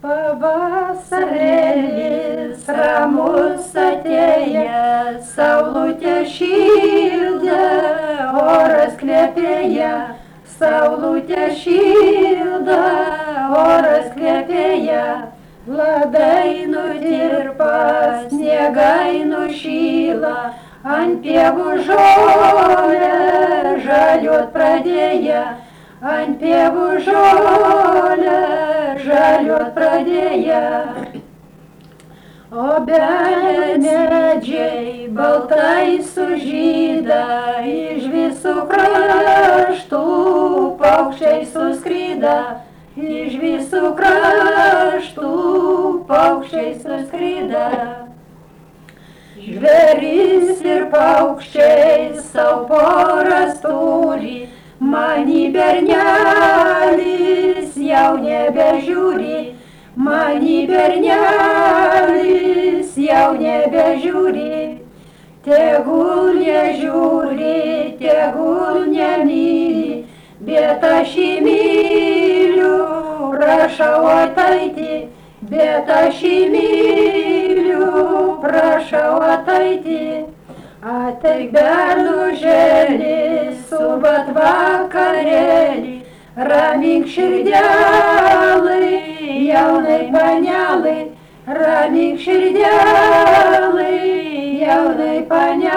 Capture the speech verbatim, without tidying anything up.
Pavasarėlis ramus atėja, saulutė šilda, oras kvepėja, saulutė šilda, oras kvepėja. Ladai nutirpa, sniegai nušyla, ant pievų žolė žaliuot pradėja, ant pievų žolė žaliuot pradėja. Obeliai medžiai baltai sužyda, iš visų kraštų paukščiai suskryda, iš visų kraštų paukščiai suskryda. Žvėris ir paukščiai savo poras turi, mani bernelis jau nebežiūri, mani bernelis jau nebežiūri. Tegul nežiūri, tegul nemyli, bet aš jį myliu, prašau ateiti, bet aš jį myliu, prašau ateiti. Ateik bernužėli, subat vakarėlį, ramink širdelį, jaunai panelį, ramink širdelį, jaunai panelį.